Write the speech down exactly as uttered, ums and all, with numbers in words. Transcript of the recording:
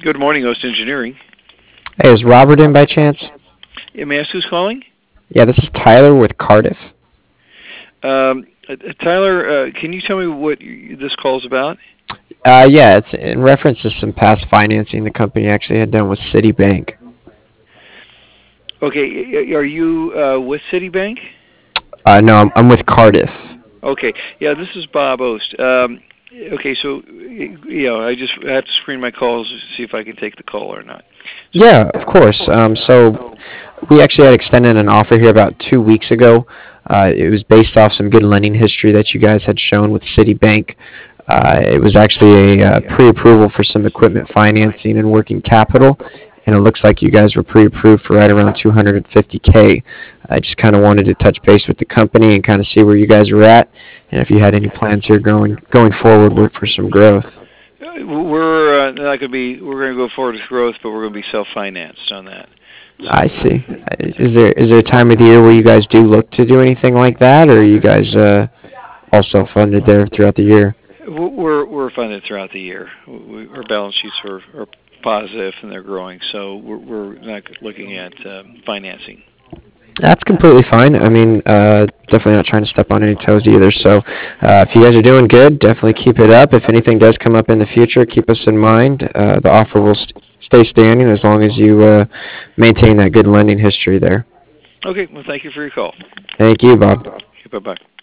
Good morning, Oast Engineering. Hey, is Robert in by chance? Yeah, may I ask who's calling? Yeah, this is Tyler with Cardiff. Um, uh, Tyler, uh, can you tell me what y- this call is about? Uh, yeah, it's in reference to some past financing the company actually had done with Citibank. Okay, y- y- are you uh, with Citibank? Uh, no, I'm, I'm with Cardiff. Okay, yeah, this is Bob Oast. Um, okay, so y- you know, I just have to screen my calls to see if I can take the call or not. So, Yeah, of course. Um, so we actually had extended an offer here about two weeks ago. Uh, it was based off some good lending history that you guys had shown with Citibank. Uh, it was actually a uh, pre-approval for some equipment financing and working capital, and it looks like you guys were pre-approved for right around two hundred fifty k. I just kind of wanted to touch base with the company and kind of see where you guys were at, and if you had any plans here going going forward with- for some growth. uh, we're uh, not going to be. We're going to go forward with growth, but we're going to be self-financed on that. I So. see. Is there is there a time of the year where you guys do look to do anything like that, or are you guys uh, also funded there throughout the year? We're we're funded throughout the year. We, our balance sheets are, are positive and they're growing, so we're we're not looking at um, financing. That's completely fine. I mean, uh, definitely not trying to step on any toes either. So, uh, if you guys are doing good, definitely keep it up. If anything does come up in the future, keep us in mind. Uh, the offer will st- stay standing as long as you uh, maintain that good lending history there. Okay, well, thank you for your call. Thank you, Bob. Okay, bye bye.